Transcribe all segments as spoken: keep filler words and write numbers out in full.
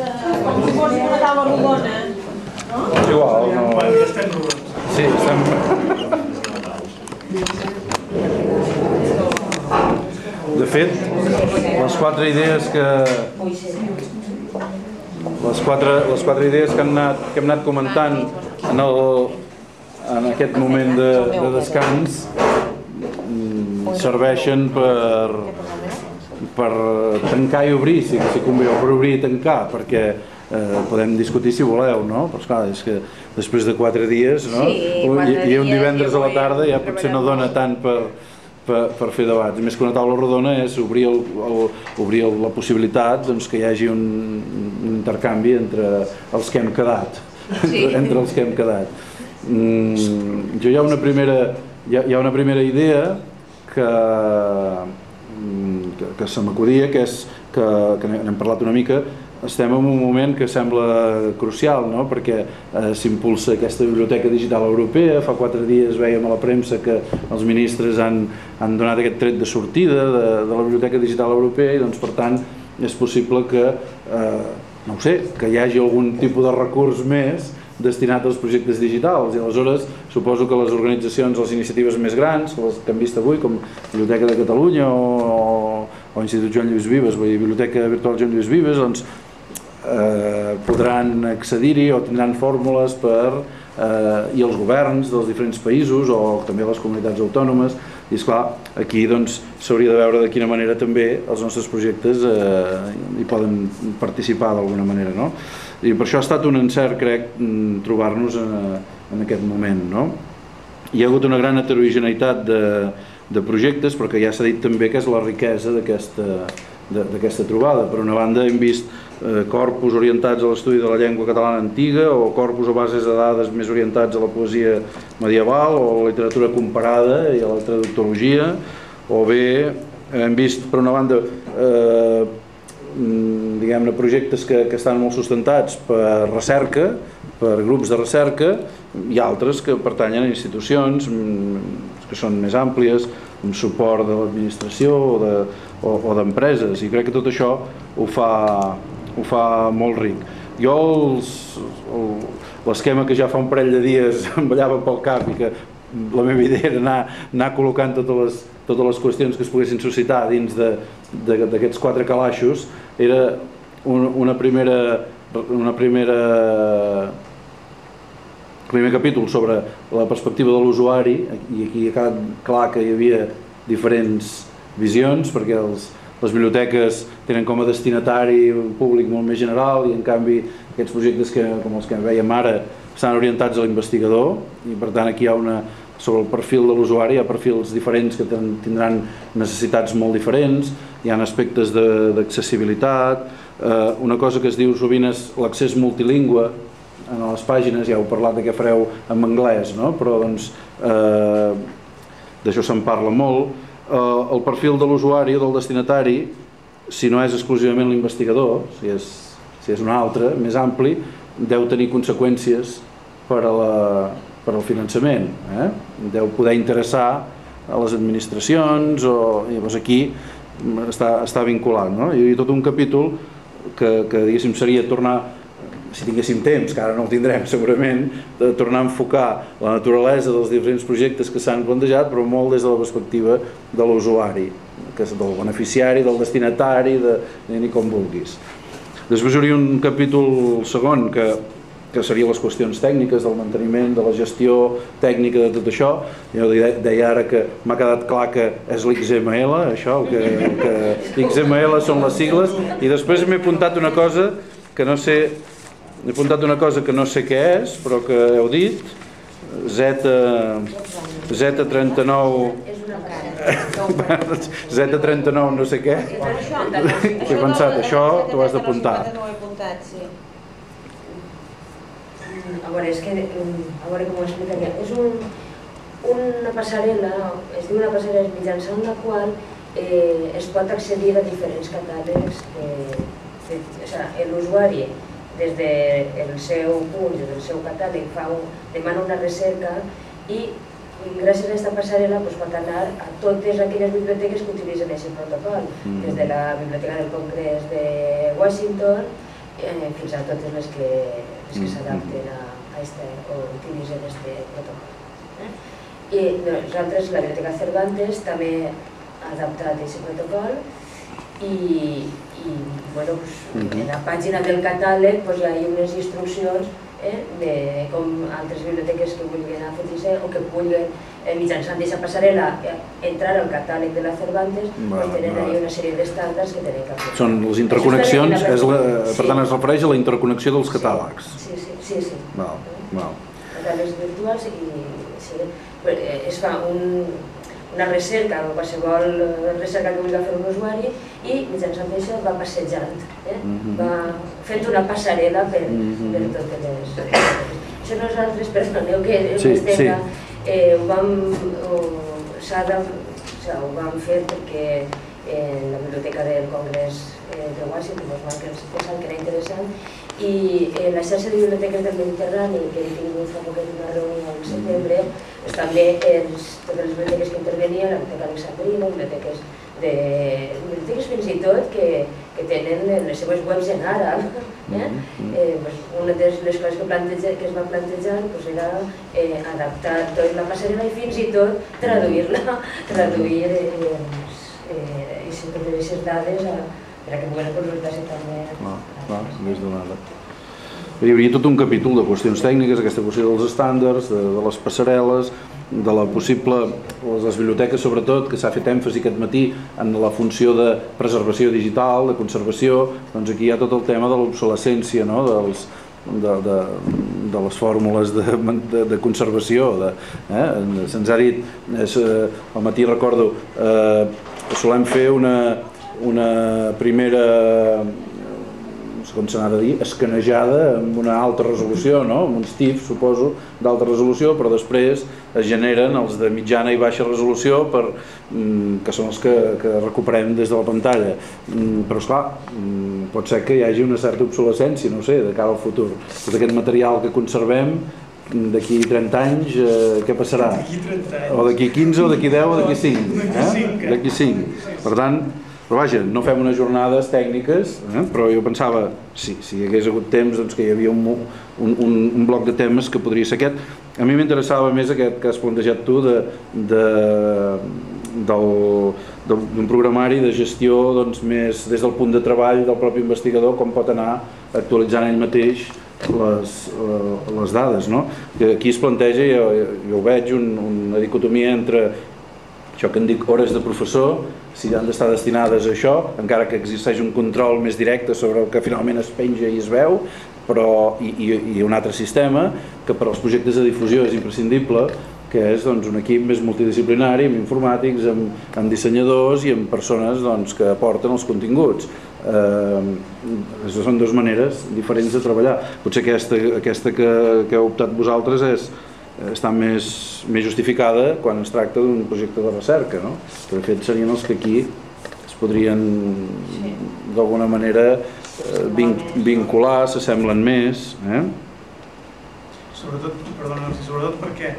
com si fos una taula rodona, no? És igual, no... Sí, estem... De fet, les quatre idees que... Les quatre, les quatre idees que hem anat, que hem anat comentant en, el, en aquest moment de, de descans serveixen per, per tancar i obrir, si, si convé, o per obrir i tancar, perquè eh, podem discutir si voleu, no? Però esclar, és que després de quatre dies, no? I, i un divendres a la tarda ja potser no dona tant per... Per, per fer debats. Més que una taula rodona és obrir, el, el, obrir el, la possibilitat doncs, que hi hagi un, un intercanvi entre els que hem quedat. Sí. entre, entre els que hem quedat. Mm, jo hi ha una primera, hi ha, hi ha una primera idea que, que, que se m'acudia, que és que, que n'hem parlat una mica. Estem en un moment que sembla crucial, no? Perquè eh, s'impulsa aquesta biblioteca digital europea. Fa quatre dies veiem a la premsa que els ministres han, han donat aquest tret de sortida de, de la biblioteca digital europea i doncs per tant és possible que, eh, no ho sé, que hi hagi algun tipus de recurs més destinat als projectes digitals i aleshores suposo que les organitzacions, les iniciatives més grans, les que hem vist avui com Biblioteca de Catalunya o, o Institut Joan Lluís Vives, vull dir, Biblioteca Virtual Joan Lluís Vives, doncs Eh, podran accedir-hi o tindran fórmules per eh, i els governs dels diferents països o també les comunitats autònomes i esclar, aquí doncs s'hauria de veure de quina manera també els nostres projectes eh, hi poden participar d'alguna manera, no? I per això ha estat un encert, crec, trobar-nos en, en aquest moment, no? Hi ha hagut una gran heterogeneïtat de, de projectes, però que ja s'ha dit també que és la riquesa d'aquesta d'aquesta trobada. Per una banda hem vist eh, corpus orientats a l'estudi de la llengua catalana antiga o corpus o bases de dades més orientats a la poesia medieval o a la literatura comparada i a la traductologia, o bé hem vist per una banda eh, diguem-ne projectes que, que estan molt sustentats per recerca, per grups de recerca i altres que pertanyen a institucions que són més àmplies, amb suport de l'administració o de o, o d'empreses, i crec que tot això ho fa, ho fa molt ric. Jo l'esquema que ja fa un parell de dies em ballava pel cap i que la meva idea era anar, anar col·locant totes les, totes les qüestions que es poguessin suscitar dins d'aquests quatre calaixos era un, una primera una primera primer capítol sobre la perspectiva de l'usuari, i aquí ha quedat clar que hi havia diferents visions, perquè els, les biblioteques tenen com a destinatari un públic molt més general i en canvi aquests projectes que, com els que veiem ara estan orientats a l'investigador i per tant aquí hi ha una, sobre el perfil de l'usuari hi ha perfils diferents que tindran necessitats molt diferents, hi ha aspectes d'accessibilitat, eh, una cosa que es diu sovint és l'accés multilingüe en les pàgines, ja heu parlat de què fareu en anglès, no? Però doncs eh, d'això se'n parla molt. El perfil de l'usuari o del destinatari, si no és exclusivament l'investigador, si és, si és un altre, més ampli, deu tenir conseqüències per, a la, per al finançament, eh? Deu poder interessar a les administracions, o, llavors aquí està, està vinculat, no? Hi ha tot un capítol que, que diguéssim seria tornar, si tinguéssim temps, que ara no el tindrem segurament, de tornar a enfocar la naturalesa dels diferents projectes que s'han plantejat, però molt des de la perspectiva de l'usuari, del beneficiari, del destinatari, de, de com vulguis. Després hi hauria un capítol segon que, que serien les qüestions tècniques del manteniment, de la gestió tècnica de tot això. Jo deia ara que m'ha quedat clar que és l'X M L, això, que, que X M L són les sigles, i després m'he apuntat una cosa que no sé... He apuntat una cosa que no sé què és, però que heu dit, Z trenta-nou... Z trenta-nou no sé què. Què he pensat? Això t'ho has d'apuntar. A veure, és que... A veure com ho explicaria. És una passarel·la, es diu una passarel·la mitjançant la qual es pot accedir a diferents catàlegs. O sigui, l'usuari des del seu punt, des del seu catàleg, demana una recerca i gràcies a aquesta passarel·la pot anar a totes aquelles biblioteques que utilitzen aquest protocol, des de la Biblioteca del Congrés de Washington, fins a totes les que s'adapten a este o utilitzen aquest protocol. I nosaltres, la Biblioteca Cervantes, també ha adaptat aquest protocol i en la pàgina del catàleg hi ha unes instruccions de com altres biblioteques que vulguin afegir-se o que vulguin mitjançant aquesta passarel·la entrar al catàleg de la Cervantes, tenen ahí una sèrie d'estàndards que tenen que fer. Són les interconnexions, per tant es refereix a la interconnexió dels catàlegs. Sí, sí, sí. Catàlegs virtuals i es fa una recerca o qualsevol recerca que vulgui fer un usuari i mitjançant això va passejant, va fent una passarel·la per totes les... Això nosaltres, perdoneu que m'estenga, ho vam fer perquè en la Biblioteca del Congrés de Washington ens van pensar que era interessant i la xarxa de biblioteques del Mediterrani, que hem tingut fa poquet una reunió al setembre, també totes les biblioteques que intervenien, la Biblioteca Alexandrina, biblioteques biblioteques fins i tot que tenen les seves webs en àrab. Una de les coses que es va plantejar era adaptar tota la passarel·la i fins i tot traduir-la, traduir aquestes dades perquè puguen consultar-se també. Més donada. Hi hauria tot un capítol de qüestions tècniques, aquesta qüestió dels estàndards, de les passarel·les, de la possible, les biblioteques sobretot, que s'ha fet èmfasi aquest matí en la funció de preservació digital, de conservació, doncs aquí hi ha tot el tema de l'obsolescència, de les fórmules de conservació. Se'ns ha dit, al matí recordo, solem fer una primera, no sé com se n'ha de dir, escanejada amb una alta resolució, amb uns T I F, suposo, d'alta resolució, però després es generen els de mitjana i baixa resolució, que són els que recuperem des de la pantalla. Però, esclar, pot ser que hi hagi una certa obsolescència, no sé, de cara al futur. Tot aquest material que conservem, d'aquí trenta anys, què passarà? O d'aquí quinze, o d'aquí deu, o d'aquí cinc. D'aquí cinc. Per tant, però vaja, no fem unes jornades tècniques, però jo pensava, si hi hagués hagut temps, que hi havia un bloc de temes que podria ser aquest. A mi m'interessava més aquest que has plantejat tu d'un programari de gestió més des del punt de treball del propi investigador, com pot anar actualitzant ell mateix les dades. Aquí es planteja, jo ho veig, una dicotomia entre això que en dic hores de professor, si han d'estar destinades a això, encara que existeix un control més directe sobre el que finalment es penja i es veu, i un altre sistema que per als projectes de difusió és imprescindible, que és un equip més multidisciplinari, amb informàtics, amb dissenyadors i amb persones que aporten els continguts. Són dues maneres diferents de treballar. Potser aquesta que heu optat vosaltres està més justificada quan es tracta d'un projecte de recerca, que de fet serien els que aquí es podrien d'alguna manera vincular, s'assemblen més. Sobretot perquè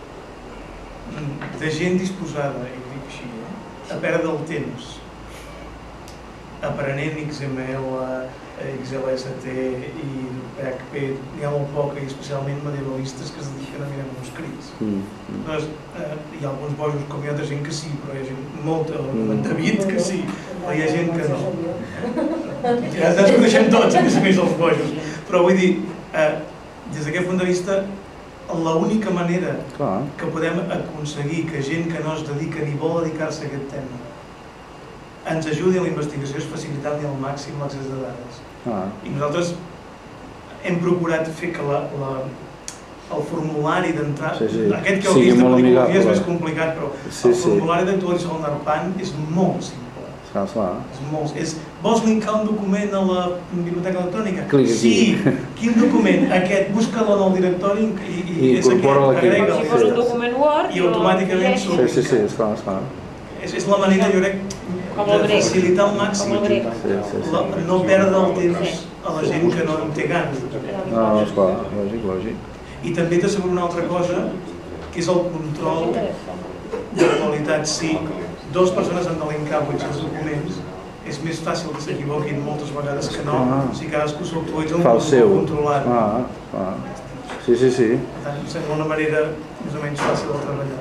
de gent disposada, i ho dic així, a perdre el temps aprenent X M L, X L S T i P H P, n'hi ha molt poc, i especialment medievalistes que es dediquen a mirar manuscrits. Hi ha alguns bojos com hi ha altra gent que sí, però hi ha gent molta, com en David, que sí, però hi ha gent que no. Ja ens coneixem tots, a més a més, els bojos. Però vull dir, des d'aquest punt de vista, l'única manera que podem aconseguir que gent que no es dedica ni vol dedicar-se a aquest tema ens ajudi a la investigació és facilitar-li al màxim l'accés de dades. I nosaltres hem procurat fer que el formulari d'entrada, aquest que heu vist de pedagologia és més complicat, però el formulari d'actualització del NARPAN és molt simple. Vols linkar un document a la biblioteca electrònica? Sí! Quin document? Aquest, busca-lo en el directori i agrega-lo. Si fos un document Word... I automàticament surt. Sí, sí, sí, esclar, esclar. És la manera, jo crec, de facilitar al màxim, no perdre el temps a la gent que no en té ganes. No, esclar, lògic, lògic. I també t'asseguro una altra cosa, que és el control de qualitat. Si dues persones han de linkar vuit-cents documents, és més fàcil que s'equivoquin moltes vegades que no, si cadascú s'autoritza un molt controlat. Ah, ah. Sí, sí, sí. Per tant, em sembla una manera més o menys fàcil de treballar.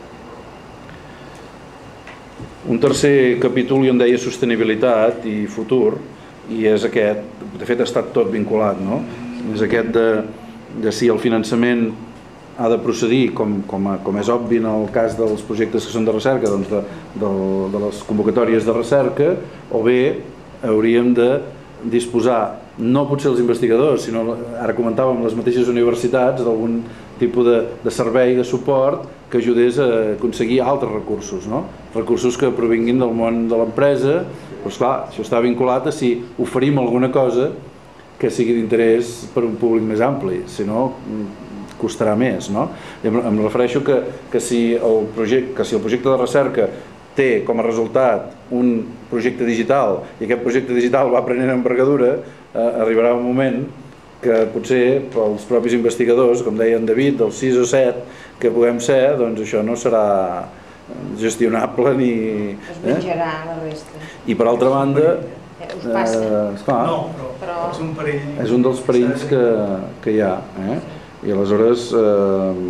Un tercer capítol jo en deia sostenibilitat i futur, i és aquest, de fet ha estat tot vinculat, no? És aquest de, de si el finançament ha de procedir, com, com, a, com és obvi en el cas dels projectes que són de recerca, doncs de, de, de les convocatòries de recerca, o bé hauríem de disposar, no potser els investigadors, sinó, ara comentàvem, les mateixes universitats, d'algun tipus de, de servei, de suport, que ajudés a aconseguir altres recursos, no? Recursos que provinguin del món de l'empresa, però esclar, això està vinculat a si oferim alguna cosa que sigui d'interès per un públic més ampli, si no costarà més, no? Em, em refereixo que, que, si el projecte, que si el projecte de recerca té com a resultat un projecte digital i aquest projecte digital va prenent envergadura, eh, arribarà un moment que potser pels propis investigadors, com deia en David, dels sis o set que puguem ser, doncs això no serà gestionable ni... Es menjarà la resta. I per altra banda... Us passa? Eh, esclar, no, però, però és un perill... És un dels perills que, que hi ha, eh? I aleshores eh,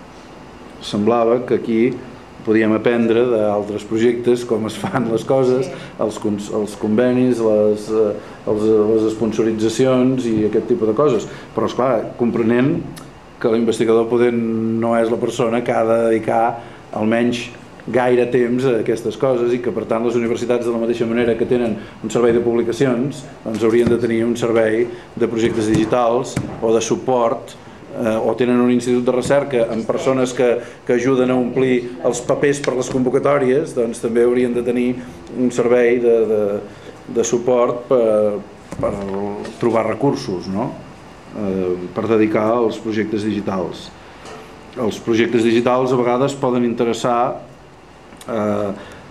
semblava que aquí podíem aprendre d'altres projectes com es fan les coses, els, els convenis, les, els, les sponsoritzacions i aquest tipus de coses, però esclar, comprenent que l'investigador poder no és la persona que ha de dedicar almenys gaire temps a aquestes coses i que per tant les universitats de la mateixa manera que tenen un servei de publicacions doncs haurien de tenir un servei de projectes digitals o de suport eh, o tenen un institut de recerca amb persones que, que ajuden a omplir els papers per les convocatòries, doncs també haurien de tenir un servei de, de, de suport per, per trobar recursos, no? eh, per dedicar als projectes digitals. Els projectes digitals a vegades poden interessar eh,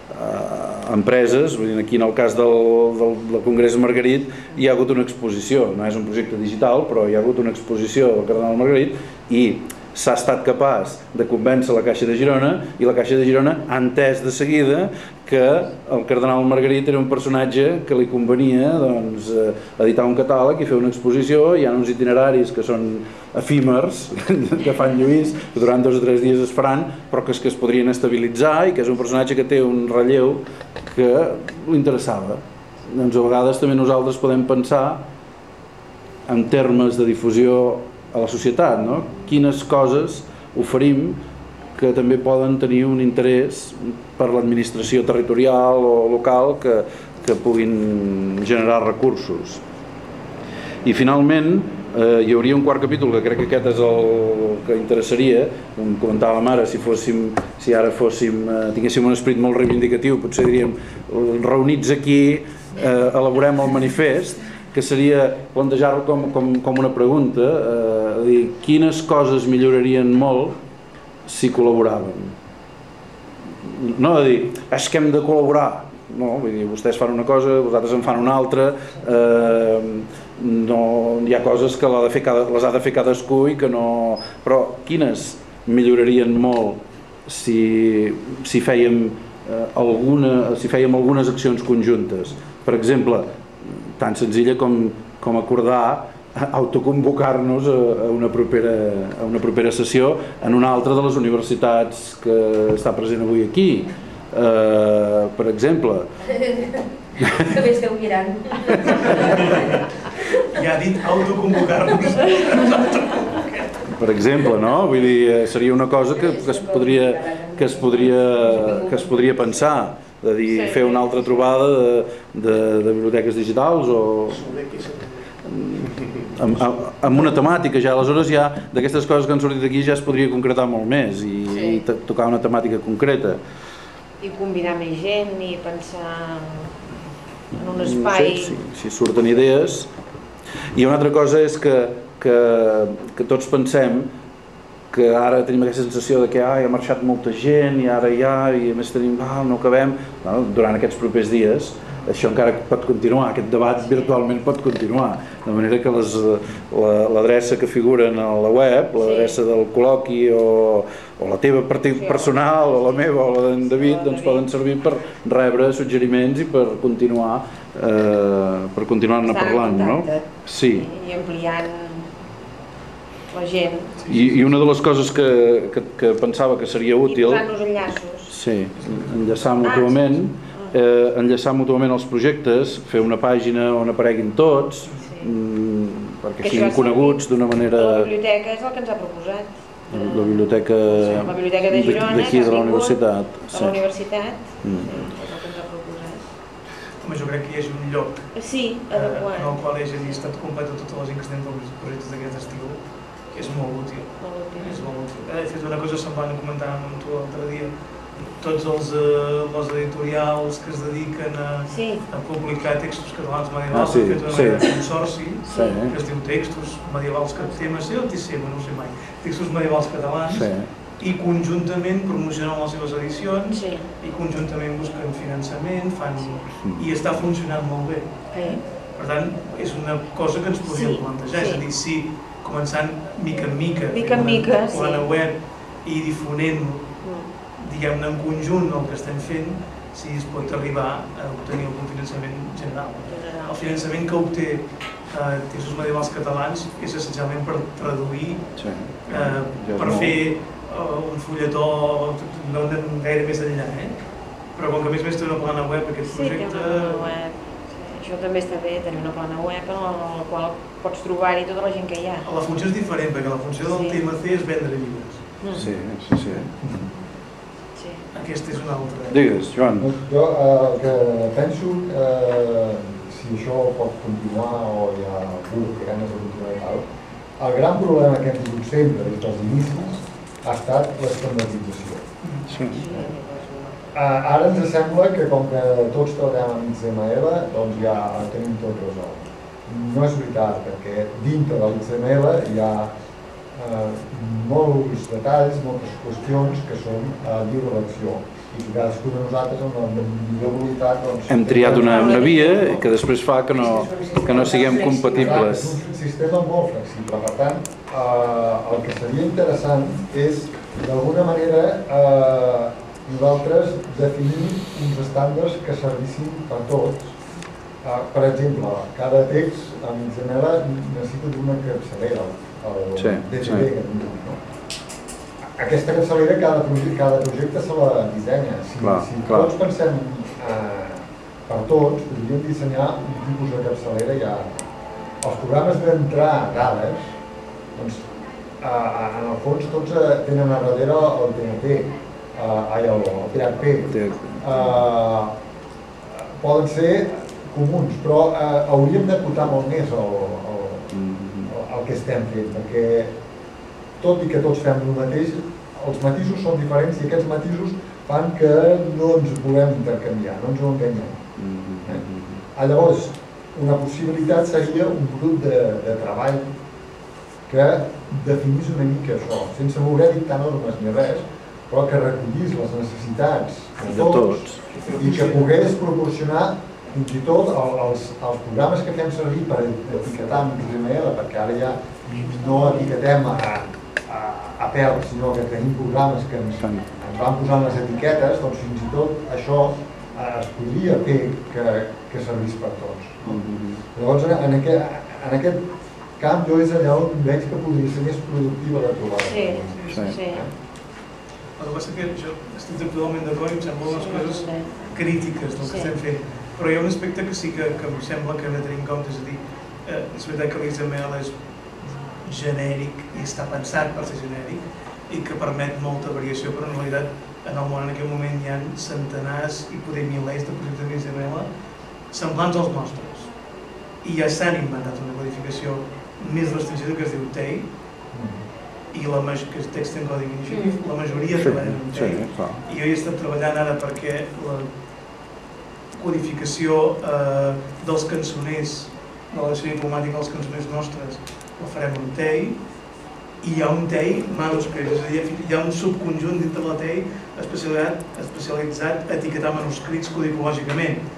eh, empreses, aquí en el cas del, del, del Congrés Margarit hi ha hagut una exposició, no és un projecte digital però hi ha hagut una exposició del Cardenal Margarit i s'ha estat capaç de convèncer la Caixa de Girona i la Caixa de Girona ha entès de seguida que el Cardenal Margarit era un personatge que li convenia doncs, editar un catàleg i fer una exposició. Hi ha uns itineraris que són efímers, que fan lluís, que durant dos o tres dies es faran, però que es, que es podrien estabilitzar i que és un personatge que té un relleu que l'interessava. Doncs a vegades també nosaltres podem pensar en termes de difusió a la societat, no? Quines coses oferim que també poden tenir un interès per l'administració territorial o local que, que puguin generar recursos. I finalment eh, hi hauria un quart capítol que crec que aquest és el que interessaria, com comentàvem ara, si, fóssim, si ara fóssim, eh, tinguéssim un esperit molt reivindicatiu, potser diríem reunits aquí eh, elaborem el manifest, que seria plantejar-lo com, com, com una pregunta, eh, dir, quines coses millorarien molt si col·laboràvem? No de dir, és que hem de col·laborar, no, vull dir, vostès fan una cosa, vosaltres en fan una altra, eh, no, hi ha coses que l'ha de fer cada, les ha de fer cadascú i que no... Però quines millorarien molt si, si, fèiem, eh, alguna, si fèiem algunes accions conjuntes? Per exemple, tan senzilla com, com acordar autoconvocar-nos a una propera, a una propera sessió en una altra de les universitats que està present avui aquí. Eh, per exemple... Que bé esteu mirant. Ja ha dit autoconvocar-nos. Per exemple, no? Vull dir, seria una cosa que, que, es podria, que, es podria, que es podria pensar, de dir, sí. Fer una altra trobada de, de, de biblioteques digitals o amb, amb una temàtica. Ja aleshores ja d'aquestes coses que han sortit aquí ja es podria concretar molt més i, sí. I tocar una temàtica concreta i combinar més gent i pensar en un espai. No sé, si, si surten idees. I una altra cosa és que, que, que tots pensem que ara tenim aquesta sensació de que ah, ha marxat molta gent i ara ja, i a més tenim, ah, no acabem. Bueno, durant aquests propers dies això encara pot continuar, aquest debat virtualment pot continuar, de manera que l'adreça que figura a la web, l'adreça del col·loqui o la teva personal o la meva o la d'en David, doncs poden servir per rebre suggeriments i per continuar per continuar-ne parlant, no? Sí. I ampliant la gent. I una de les coses que pensava que seria útil... I posant-nos enllaços. Sí, enllaçar mútuament, enllaçar mútuament els projectes, fer una pàgina on apareguin tots, perquè siguin coneguts d'una manera... La biblioteca és el que ens ha proposat. La biblioteca d'aquí de la universitat. De la universitat, és el que ens ha proposat. Home, jo crec que hi hagi un lloc en el qual hagi llistat complet tota la gent que estem fent projectes d'aquest estil, que és molt útil. És molt útil. He fet una cosa semblant, comentàvem amb tu l'altre dia, tots els editorials que es dediquen a publicar textos catalans medievals han fet una manera de consorci que es diu Textos Medievals Temes, sí o T C, no ho sé mai, Textos Medievals Catalans, i conjuntament promocionen les seves edicions i conjuntament busquen finançament, fan... i està funcionant molt bé. Per tant, és una cosa que ens podríem plantejar, és a dir, si començant mica en mica, a la web i difonent, diguem-ne, en conjunt el que estem fent, si es pot arribar a obtenir algun finançament general. El finançament que obté Textos Medievals Catalans és essencialment per traduir, per fer un fulletó, no anem gaire més enllà, però com que a més a més té una plana web aquest projecte... Sí, té una plana web. Això també està bé, tenir una plana web en la qual pots trobar-hi tota la gent que hi ha. La funció és diferent, perquè la funció del T M C és vendre llibres. Sí, sí, sí. Aquesta és una altra... Digues, Joan. Jo el que penso, si això pot continuar o hi ha algú que ganes de continuar i tal, el gran problema que hem tingut sempre des dels inicis ha estat l'estandardització. Ara ens sembla que com que tots treballem amb X M L, doncs ja tenim tot resolt. No és veritat, perquè dintre de l'X M L hi ha molts detalls, moltes qüestions que són a lliure elecció i que cadascú de nosaltres amb la millor voluntat... Hem triat una via que després fa que no siguem compatibles. És un sistema molt flexible, per tant, el que seria interessant és, d'alguna manera, nosaltres definir uns estàndards que servissin per tots. Per exemple, cada text en X M L necessita d'una capçalera, el D G B que tenim, no? Aquesta capçalera cada projecte se la dissenya. Si tots pensem per tots, podríem dissenyar un tipus de capçalera ja. Els programes d'entrar dades, doncs, en el fons tots tenen a darrere el T N P, el P H P. Poden ser comuns, però hauríem d'acotar molt més el que estem fent, perquè tot i que tots fem el mateix, els matisos són diferents i aquests matisos fan que no ens volem intercanviar, no ens ho enganyem. Llavors, una possibilitat seria un grup de treball que definís una mica això, sense voler dictar normes ni res, però que recollís les necessitats de tots i que pogués proporcionar fins i tot els programes que fem servir per etiquetar amb X M L, perquè ara ja no etiquetem a pèl, sinó que tenim programes que ens van posant les etiquetes, doncs fins i tot això es podria fer que servís per tots. Llavors, en aquest camp jo és allà on veig que podria ser més productiva de trobar. Sí, sí. El que passa que jo estic totalment d'acord i em sembla unes coses crítiques del que estem fent, però hi ha un aspecte que sí que em sembla que hem de tenir en compte, és a dir, és veritat que l'X M L és genèric i està pensat per ser genèric i que permet molta variació, però en realitat en el món en aquell moment hi ha centenars i poder milers de projectes X M L semblants als nostres i ja s'han inventat una codificació més restringida que es diu T E I i que és Text en Codi Initiative, la majoria treballen en T E I i jo he estat treballant ara perquè la codificació dels cançoners de la versió diplomàtica dels cançoners nostres la farem en T E I i hi ha un T E I manuscrit, és a dir, hi ha un subconjunt dintre de la T E I especialitzat a etiquetar manuscrits codicològicament.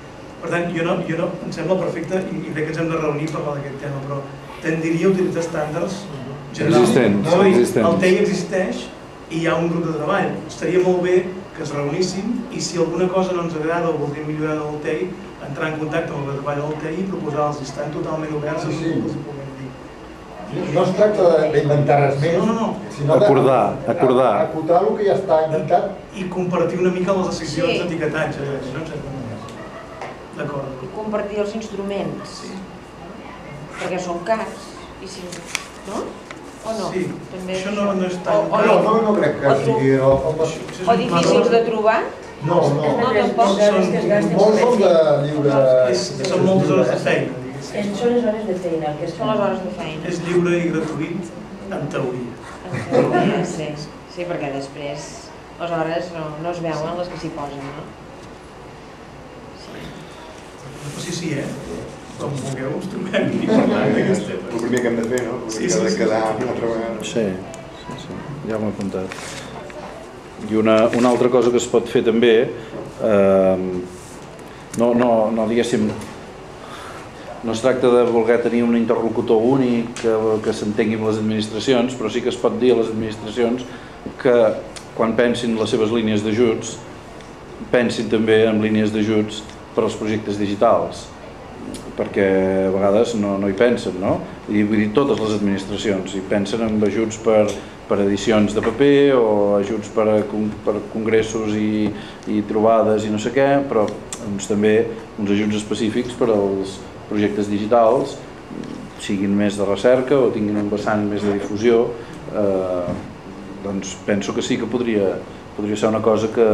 Per tant, jo no, jo no, em sembla perfecte i, i crec que ens hem de reunir per parlar d'aquest tema, però tendiria a utilitzar estàndards generals. Existents, No, existents. el T E I existeix i hi ha un grup de treball. Estaria molt bé que es reuníssim i si alguna cosa no ens agrada o voldríem millorar del T E I, entrar en contacte amb el que treballa del T E I i proposar-los. Estan totalment oberts a Sí, sí. el que els hi puguem dir. No es tracta d'inventar res més, No, no, no. sinó Acordar, acordar. acotar el que ja està inventat. I compartir una mica les decisions Sí. d'etiquetatge, no? En certa manera. D'acord. I compartir els instruments, Sí. perquè són cars, i si... no? O no? Sí. També Això no, no és tan... O- o No, no, no crec que O tu- sigui... O, o, O difícils de trobar? no, no. No, tampoc. hores que es gasten Molts són de lliure... És, són moltes hores de feina. És- Són les hores de feina el que es Són les hores de feina. És lliure i gratuït, en teoria. En teoria, sí. Sí, perquè després les hores no, no es veuen les que s'hi posen, no? Sí, sí, eh? Com vulgueu, ens trobem i parlem d'aquest tema. El primer que hem de fer, no? Sí, Sí, sí, sí, sí. quedar una altra vegada. Sí, sí, sí, ja m'ho he apuntat. I una, una altra cosa que es pot fer també, eh, no, no, no diguéssim, no es tracta de voler tenir un interlocutor únic que, que s'entengui amb les administracions, però sí que es pot dir a les administracions que quan pensin les seves línies d'ajuts, pensin també en línies d'ajuts per als projectes digitals, perquè a vegades no, no hi pensen, no? I vull dir, totes les administracions hi pensen en ajuts per, per edicions de paper o ajuts per, a, per congressos i, i trobades i no sé què, però doncs, també uns ajuts específics per als projectes digitals, siguin més de recerca o tinguin un vessant més de difusió, eh, doncs penso que sí que podria, podria ser una cosa que,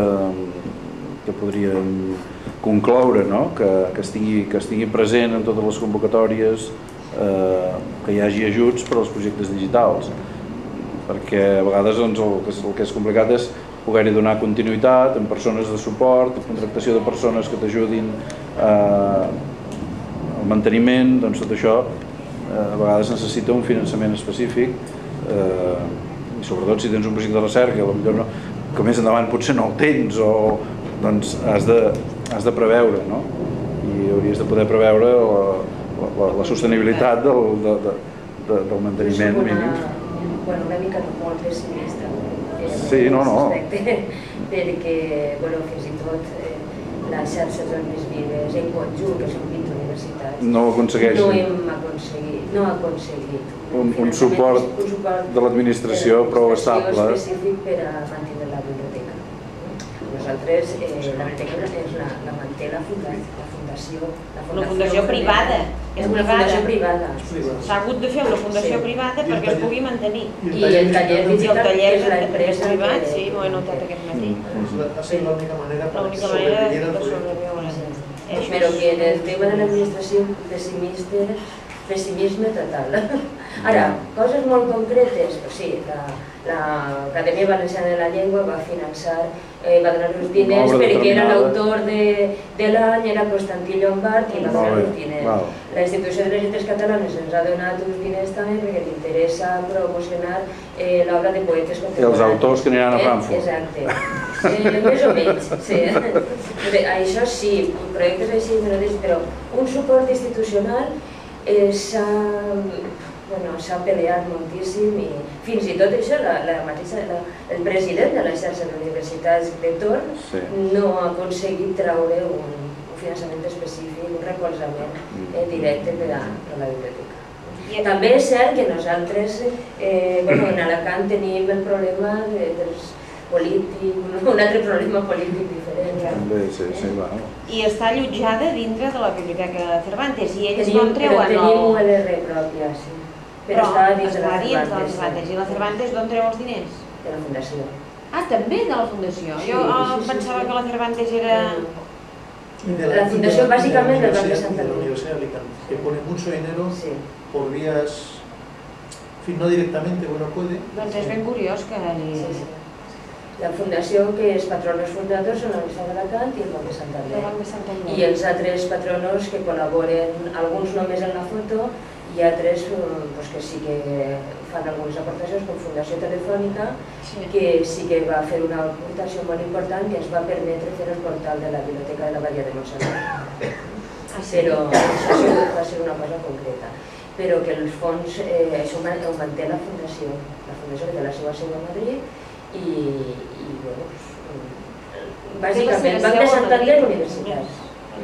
que podríem concloure, no? que, que, estigui, que estigui present en totes les convocatòries, eh, que hi hagi ajuts per als projectes digitals, perquè a vegades doncs, el, que és, el que és complicat és poder-hi donar continuïtat amb persones de suport, contractació de persones que t'ajudin eh, al manteniment, doncs tot això eh, a vegades necessita un finançament específic, eh, i sobretot si tens un projecte de recerca, potser no, que més endavant potser no el tens, o doncs has de, has de preveure, no? I hauries de poder preveure la, la, la sostenibilitat del, de, de, de, del manteniment Soc una, mínim. bueno, una mica no molt pessimista. eh, Sí, no, no. aspecte, perquè, bueno, fins i tot eh, les xarxes de les vives en conjunt, que són vint universitats, No ho aconsegueixen. no hem aconseguit, no ha aconseguit Un, un, finançament, suport un suport de l'administració prou estable. específic per a mantenir la biblioteca. Nosaltres, eh, la biblioteca és la, la manté la, funda, la fundació. La Una fundació privada, és És una privada. fundació privada. S'ha hagut de fer una fundació Sí. privada perquè es pugui mantenir. I el taller I el digital taller és és l'empresa privat, que- sí, m'ho he notat aquest matí. Ha sido la única manera para que L'única manera de sobreviviera el proyecto. sobreviure. Això Però és- que en el tema de l'administració pessimista, pessimisme total. Ara, coses molt concretes, pues sí, l'Acadèmia Valenciana de la Llengua va finançar, eh, va donar els diners Una obra perquè era determinada. l'autor de, de l'any, era Constantí Llombard i va Molt donar bé, els diners. val. La Institució de les Lletres Catalanes ens ha donat uns diners també perquè li interessa promocionar eh, l'obra de poetes I contemporanis. els autors que aniran a Eh, Frankfurt. Exacte. Eh, més o menys, sí. Bé, això sí, projectes així, però un suport institucional eh, s'ha bueno, s'ha peleat moltíssim i fins i tot això, la, la mateixa, la, el president de la xarxa d'universitats de torn Sí. no ha aconseguit traure un, un finançament específic, un recolzament eh, directe per a, per a la biblioteca. I També és cert que nosaltres, eh, bueno, en Alacant tenim el problema de, dels polítics, un altre problema polític diferent. També, sí, sí, bueno. I està allotjada dintre de la Biblioteca Cervantes i ells Tenim, no en però treuen tenim un el... L R pròpia, sí. Però està dins de la està dins de la Cervantes, Cervantes. I la Cervantes d'on treu els diners? de la Fundació. Ah, també de la Fundació. Sí, Jo ah, sí, sí, pensava sí. que la Cervantes era... Y de La fundación y de la- básicamente de la es la de Universidad- Santa de la Cruz. Universidad de Alicante, que pone mucho dinero Sí. por vías, en fin, no directamente, bueno, puede. Doncs és ben curiós que... Sí, sí. La fundació que els patronos fundadors són la Universitat d'Alacant i el Banc de Santander. El Banc de Santander. I els altres patronos que col·laboren, alguns només en la foto i altres pues, que sí que fan algunes aportacions, com Fundació Telefònica, Sí. que sí que va fer una aportació molt important que ens va permetre fer el portal de la Biblioteca de la Badia de Montserrat. però això va ser una cosa concreta. Però que els fons, això ho manté la Fundació, la Fundació que té la seva seu a Madrid i, bueno, bàsicament, Banc de Santander i universitats.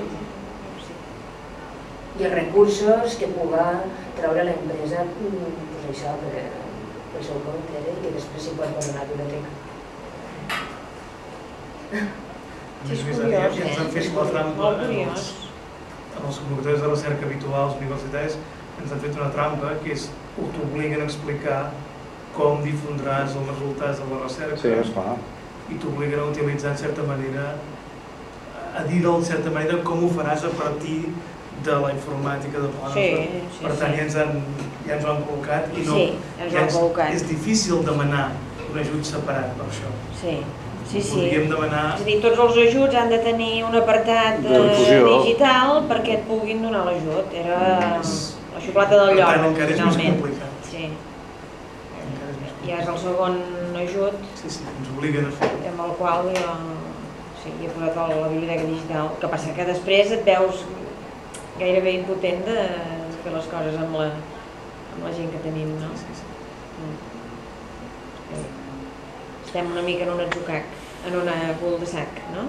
I els recursos que puga treure l'empresa, doncs això, pel seu compte, i que després s'hi pot donar a la biblioteca. És curiós, eh? Ens han fet la trampa en els convocatoris de recerca habituals universitaris, ens han fet una trampa que és que t'obliguen a explicar com difondràs els resultats de la recerca. Sí, esclar. I t'obliguen a utilitzar en certa manera, a dir en certa manera com ho faràs a partir de la informàtica de Pla Nostra. Per tant, ja ens ho han col·locat i és difícil demanar un ajut separat per això. Sí, sí, sí. Podríem demanar... És a dir, tots els ajuts han de tenir un apartat digital perquè et puguin donar l'ajut. Era la xocolata del lloc, finalment. Per tant, encara és més complicat. Sí. Ja és el segon ajut. Sí, sí, ens obliguen a fer. Amb el qual jo hi he posat la biblioteca digital. El que passa que després et veus gairebé impotent de fer les coses amb la gent que tenim, no? Estem una mica en un atzucac, en una cul de sac, no?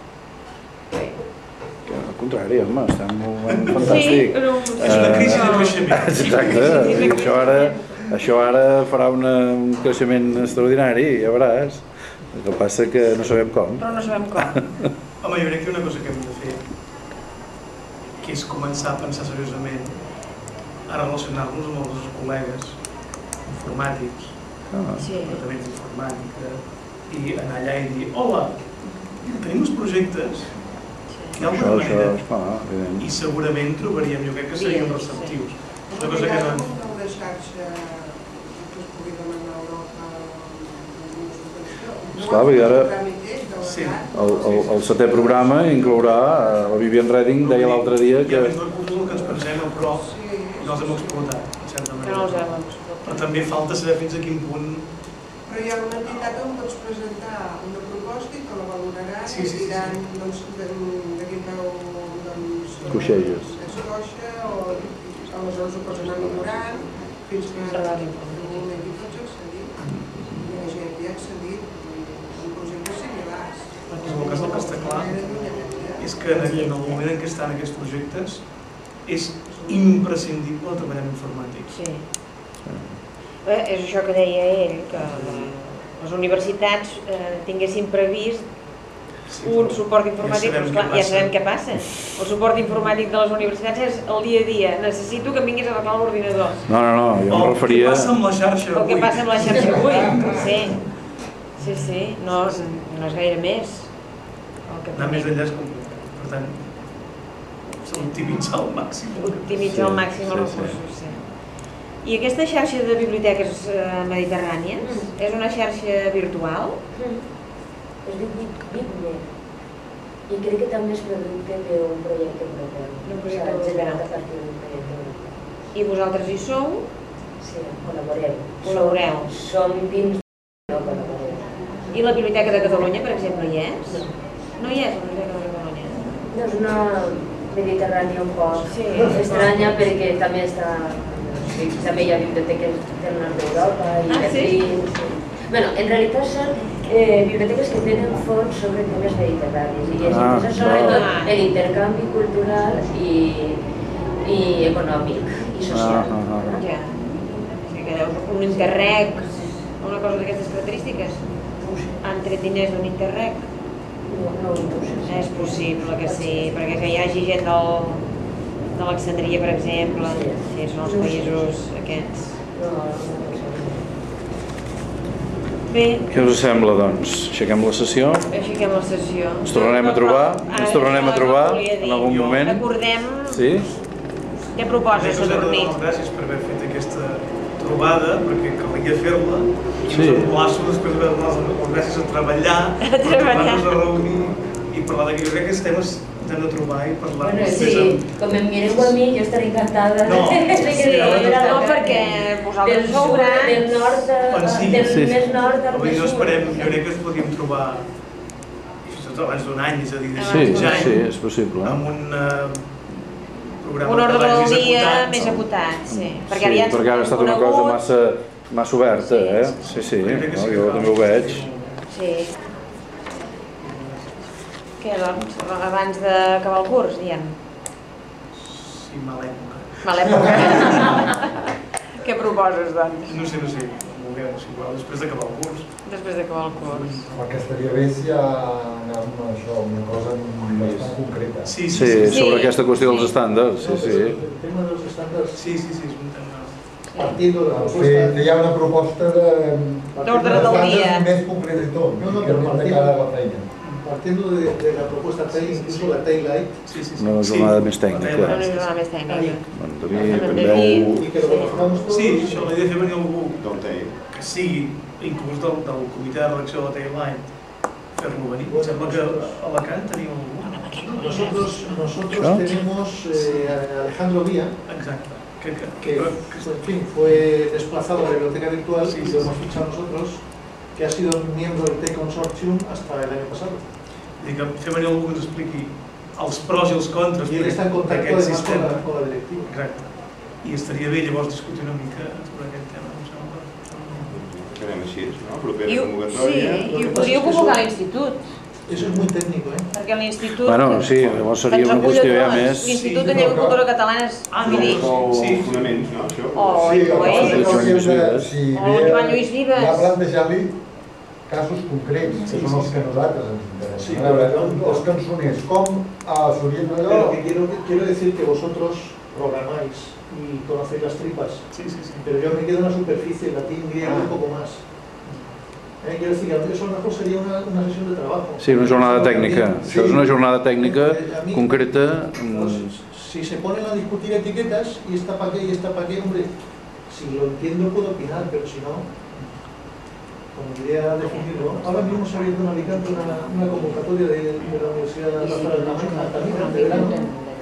Al contrari, home, estem en un moment fantàstic. És una crisi de creixement. Exacte, això ara farà un creixement extraordinari, ja veuràs. El que passa que no sabem com. Però no sabem com. Home, jo crec que hi ha una cosa que hem de fer, que és començar a pensar seriosament a relacionar-nos amb els nostres col·legues informàtics, departaments d'informàtica, i anar allà i dir, hola, tenim uns projectes que d'alguna manera, i segurament trobaríem, jo crec que serien receptius. És una cosa que no... de xarxa que es pugui demanar a Europa... Esclar, perquè ara el setè programa inclourà, la Vivian Redding deia l'altre dia que... Hi ha més recursos del que ens pensem, però no els hem explotat, en certa manera. No els hem explotat. Però també falta saber fins a quin punt... Però hi ha una entitat on pots presentar una proposta i te la valoraran i diran de quin peu coixeges. és coixa o aleshores ho pots anar millorant fins que en un moment hi pots accedir. I la gent hi ha accedit en projectes similars. En el cas del que està clar és que en el moment en què estan aquests projectes és imprescindible treballar en informàtic. Sí. És això que deia ell, que les universitats tinguessin previst un suport informàtic, però ja sabem què passa. El suport informàtic de les universitats és el dia a dia. Necessito que em vinguis a arreglar l'ordinador. No, no, no, jo em referia... O què passa amb la xarxa avui. O què passa amb la xarxa avui. Sí, sí, sí, no és gaire més. Anar més enllà és complicat. Per tant, s'ha d'optimitzar al màxim. Optimitzar al màxim els recursos, sí. I aquesta xarxa de biblioteques mediterrànies és una xarxa virtual? Es diu BibNet. I crec que també és producte d'un projecte europeu. D'un projecte europeu. Generat a partir d'un projecte europeu. I vosaltres hi sou? Sí, col·laborem. Col·laboreu. Som dins no col·laborem. I la Biblioteca de Catalunya, per exemple, hi és? No hi és la Biblioteca de Catalunya? No, és una mediterrània un poc estranya perquè també està... També hi ha biblioteques del nord d'Europa i Berlín. Bueno, en realitat són biblioteques que tenen fons sobre temes mediterranis i es interessa sobretot en intercanvi cultural i econòmic i social. Ja. O sigui que un interreg, una cosa d'aquestes característiques, han tret diners d'un interreg? No, no ho sé. És possible que sí, perquè que hi hagi gent del... d'Alexandria, per exemple, si són els països aquests. Bé. Què us sembla, doncs? Aixequem la sessió? Aixequem la sessió. Ens tornarem a trobar? Ens tornarem a trobar en algun moment? Recordem... Sí? Què proposes, Sadurní? Gràcies per haver fet aquesta trobada, perquè calia fer-la. I us emplaço després de les gràcies a treballar, a trobar-nos a reunir i parlar d'aquí. Jo crec que estem hem de trobar i parlar. Bueno, sí, com em mireu a mi, jo estaré encantada. No, sí, no, perquè vosaltres sou grans. Del nord, del més nord al més sud. Esperem, jo crec que ens podríem trobar fins i tot abans d'un any, és a dir, de sí, sí, és possible. Amb un programa un de ordre treball del més dia acotat. més acotat, sí. Sí, Perquè ara ja ens perquè ara ha estat una cosa coneguts. massa, massa oberta, eh? Sí, sí, no, jo també ho veig. Sí. Què, doncs, abans d'acabar el curs, diem? Sí, mala època. Mala època. Què proposes, doncs? No sé, no sé, vulgueu, si voleu, després d'acabar el curs. Després d'acabar el curs. El que estaria bé si hi ha amb això, una cosa bastant concreta. Sí, Sí, sobre aquesta qüestió dels estàndards, sí, sí. El tema dels estàndards, Sí, sí, sí, és un tema... partiendo de la Fer, propuesta... que hi ha una proposta de... D'ordre del dia. més concreta i tot, No, no, que però anem de cara a la feina. Partiendo de, de la propuesta T A I, incluso la T A I Light, Sí, sí, sí. Una jornada més tècnica. Una jornada més tècnica. Mantenir, Mantenir. prendeu... y que lo conozcamos todos. Sí, això, la idea de fer venir algú que sigui inclús del, del comitè de redacció de la T A I Light, fer-lo venir. Em sembla que a Alacant teniu algú. Nosotros, nosotros ¿No? tenemos eh, a Alejandro Vía, Exacte. Que, que, que que, en fin, fue desplazado a la biblioteca virtual Sí, y sí, lo sí. hemos fichado nosotros, que ha sido miembro del T A I Consortium hasta el año pasado. Dic que fer venir algú que ens expliqui els pros i els contres Y él está en contacto d'aquest además con la, sistema. con la directiva. Exacte. I estaria bé llavors discutir una mica sobre aquest tema, em sembla. Farem així, no? I, Propera ho- sí, convocatòria. i ho podríeu convocar a l'institut, Eso es muy técnico, ¿eh? perquè l'Institut... Bueno, sí, llavors seria una qüestió ja més... L'Institut de Llengua i Cultura Catalanes, Ah, vull no, dir... O Sí. fonaments, no? Això. O, Sí, o el que passa ell, és que hauríem de- si o ve- Joan Lluís Vives. Ja plantejar-li casos concrets, que són els que a nosaltres ens interessen. Sí, A veure, però- els cançoners, com a s'orienta Pero allò? que quiero, quiero decir que vosotros programáis y conocéis las tripas, Sí, sí, sí. pero yo me quedo en la superficie, latín, griego y un poco más. Eh, quiero decir, eso a lo mejor sería una, una sesión de trabajo. Sí, una jornada tècnica. Sí. Això és una jornada tècnica A mí, concreta. pues, mm, si se ponen a discutir etiquetas y esta para qué y esta para qué, hombre, si lo entiendo puedo opinar, pero si no, como diría definirlo, ahora mismo se ha abierto en Alicante una, una convocatoria de, de la Universidad de Rafael Altamira de verano.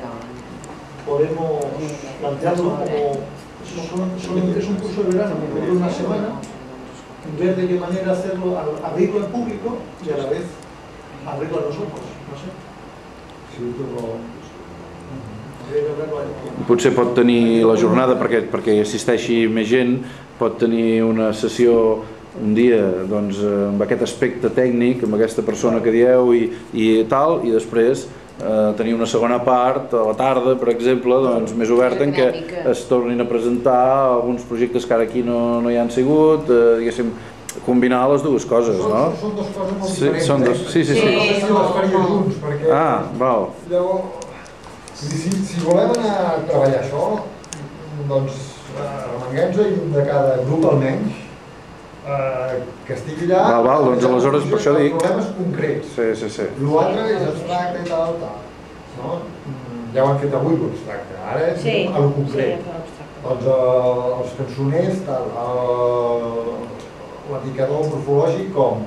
Podemos plantearlo como son- son- es un curso de verano que dura una semana, ver de qué manera hacerlo, a- abrirlo al público y a la vez abrirlo a nosotros, no sé. Sí, tu raó. Habría que hablarlo ahí. Potser pot tenir la jornada, perquè, perquè hi assisteixi més gent, pot tenir una sessió un dia doncs, amb aquest aspecte tècnic, amb aquesta persona que dieu i, i tal, i després eh, tenir una segona part a la tarda, per exemple, doncs, més oberta, en què es tornin a presentar alguns projectes que ara aquí no, no hi han sigut, eh, diguéssim, combinar les dues coses, no? Són, són dues coses molt Sí, diferents. són dos, eh? sí, sí, sí. No sé si les faria junts, perquè... Ah, val. Llavors, si, si, si volem anar a treballar això, doncs eh, remenguem-nos i un de cada grup almenys eh, que estigui allà... Val, val, doncs aleshores per això dic... Problemes concrets. Sí, sí, sí. L'altre és abstracte i tal, tal. No? Ja ho han fet avui l'abstracte, ara és Sí, a lo concret. sí, abstracte. Doncs eh, els cançoners, tal, eh, l'indicador morfològic com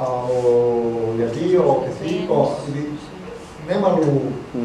el llatí o el que sigui, com, vull dir, anem a lo...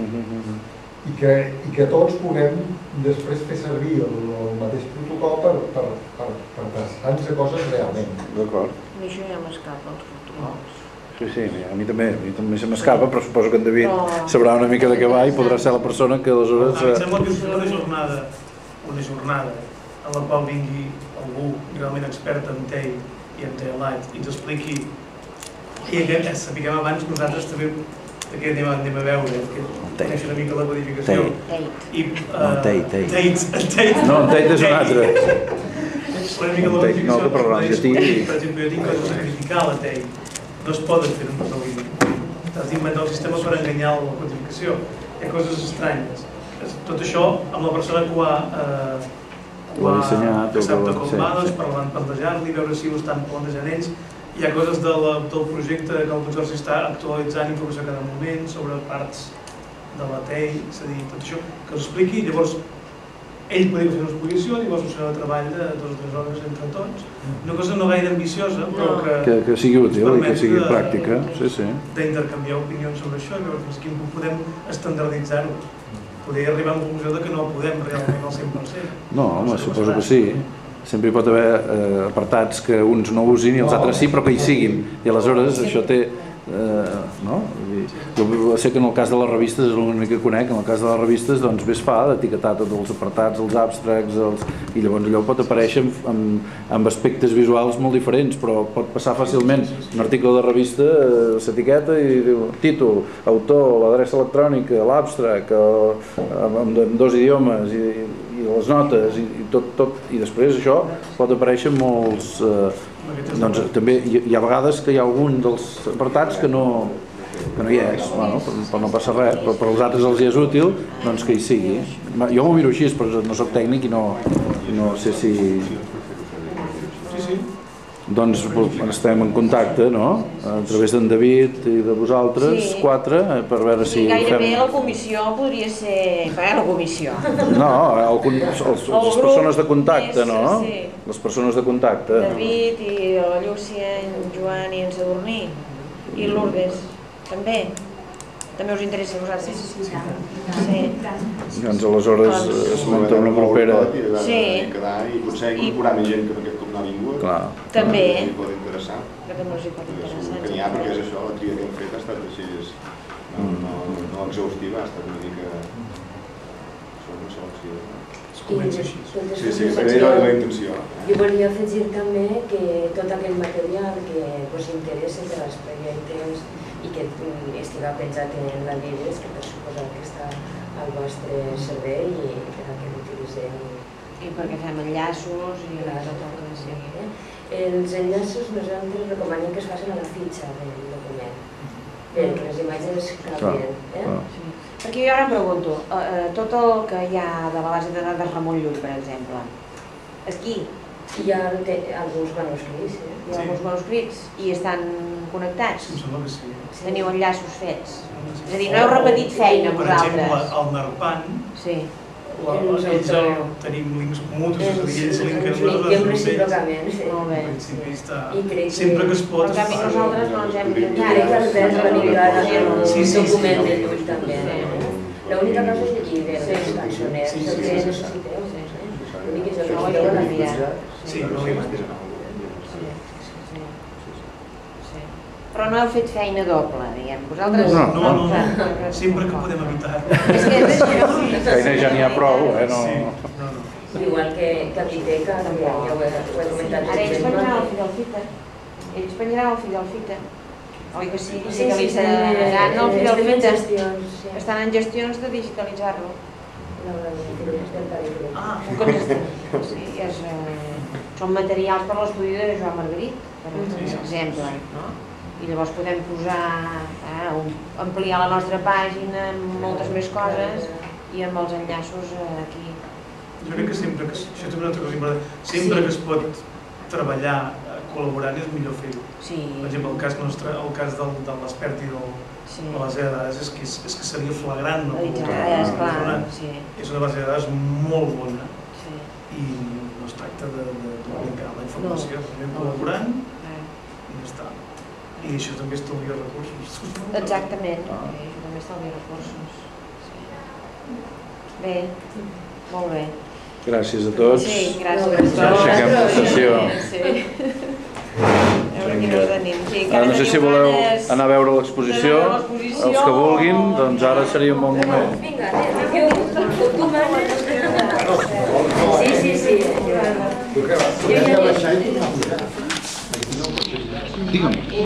I que, i que tots puguem després fer servir el, el mateix protocol per, per, per, per tastar-nos de coses realment. D'acord. A mi això ja m'escapa, els protocols. Sí, sí, a mi també, a mi també se m'escapa, però suposo que en David Però- sabrà una mica de què va i podrà ser la persona que aleshores... A mi em eh, sembla que és una jornada, una jornada en la qual vingui algú realment expert en T A I i en T A I Light i ens expliqui i que sapiguem abans nosaltres també de què anem, anem a veure, que coneixen una mica la codificació. I, uh, No, T A I, T A I. T A I, T A I. No, en Tate és un altre. Una mica la En Tate, no, que parlarà en llatí. Per exemple, jo tinc coses a criticar a la T A I. No es poden fer en català. T'has d'inventar el sistema per enganyar la codificació. Hi ha coses estranyes. Tot això amb la persona que ho ha, eh, Ho ha dissenyat, que sap de ho ha- com sí, va, doncs, sí. parlant, plantejar-li, veure si ho estan plantejant ells. Hi ha coses de la, del projecte que el consorci està actualitzant informació a cada moment sobre parts de la T A I, és a dir, tot això, que us expliqui, llavors ell podria fer una exposició, llavors un serà de treball de dos o tres hores entre tots. Una cosa no gaire ambiciosa, però No. que, Que, que sigui útil i que permet sigui de- pràctica. Sí, sí. d'intercanviar opinions sobre això i veure fins a quin punt podem estandarditzar-ho. Podria arribar a la conclusió de que no podem realment al cent per cent. No, home, suposo que sí. Sempre hi pot haver eh, apartats que uns no usin i els altres sí, però que hi siguin. I aleshores això té, no? Jo sé que en el cas de les revistes és l'únic que conec, en el cas de les revistes doncs bé es fa d'etiquetar tots els apartats, els abstracts, els... i llavors allò pot aparèixer amb, amb aspectes visuals molt diferents, però pot passar fàcilment un article de revista, s'etiqueta i diu títol, autor, l'adreça electrònica, l'abstract, amb dos idiomes i, i les notes i, i tot, tot, i després això pot aparèixer en molts... Eh, doncs també hi, hi ha vegades que hi ha algun dels apartats que no, que no hi és, bueno, però, però no passa res, però per als altres els hi és útil, doncs que hi sigui. Jo m'ho miro així, però no soc tècnic i no, no sé si... Sí, sí. Doncs estem en contacte, no? A través d'en David i de vosaltres, Sí. quatre, per veure si Sí, gairebé fem... la comissió podria ser... Eh, la comissió. No, el, els, els, les persones de contacte, més, no? sí. Les persones de contacte. David i la Llúcia, en Joan i en Sadurní. I Lourdes, també. També us interessa a vosaltres? Sí, sí, sí. Doncs aleshores es munta una propera... Sí. I potser incorporar més gent que aquest cop no ha vingut. Clar. També. Que pot interessar. Que també us hi pot interessar. Que n'hi ha, perquè és això, la tria que hem fet ha estat així, no, no, no exhaustiva, ha estat una mica... Això una selecció. Es comença així. Sí, sí, era la intenció. Jo volia afegir també que tot aquell material que us interessa per als projectes i que estiga pensat en la Llibres, que per suposar que està al vostre servei i per a que l'utilitzeu. I perquè fem enllaços i tot el que sigui. Els enllaços nosaltres recomanem que es facin a la fitxa del document, perquè les imatges canvien. Sí. Perquè jo ara em pregunto, tot el que hi ha de la base de dades de Ramon Llull, per exemple, aquí hi ha alguns manuscrits, hi ha alguns manuscrits i estan connectats? Em sembla que sí. Teniu enllaços fets? És a dir, no heu repetit feina vosaltres? Per exemple, el Narpan, sí. ells tenim links mútuos, és a dir, ells linken les dades recíprocament. Molt bé. En principi està... Sempre que es pot... En canvi nosaltres no ens hem intentat. Crec que el Pep va ligar el document de Llull també. L'única cosa és llegir els cançoners, el que necessiteu. L'únic és el que necessiteu a l'enviar. Sí, no li Però no heu fet feina doble, diguem. Vosaltres... No, no, no, sempre que podem evitar. És que és això. Feina ja n'hi ha prou, eh? No... Igual que Capiteca, que ja ho he comentat. Ara ells penjaran el fill del fita. Ells penjaran el fill del fita. Oi que sí, digitalitzaran el fill del fita. Estan en gestions de digitalitzar-lo. Ah, sí, és, són materials per l'estudi de Joan Margarit, per exemple, no? I llavors podem posar, eh, ampliar la nostra pàgina amb moltes més coses i amb els enllaços aquí. Jo crec que sempre, que, això també és una altra cosa important, sempre que es pot treballar col·laborant és millor fer-ho. Per exemple, el cas nostre, el cas del, de l'expert i del, de la base de dades és que, és, és que seria flagrant no col·laborar. És una base de dades molt bona i no es tracta de duplicar la informació, anem col·laborant i ja està. I això també estalvia recursos. Exactament, això també estalvia recursos. Bé, molt bé. Gràcies a tots. Sí, gràcies a tots. Aixequem la sessió. A veure quina hora tenim. No sé si voleu anar a veure l'exposició, els que vulguin, doncs ara seria un bon moment. Vinga, tu manes. Sí, sí, sí. Jo ja... Digue'm.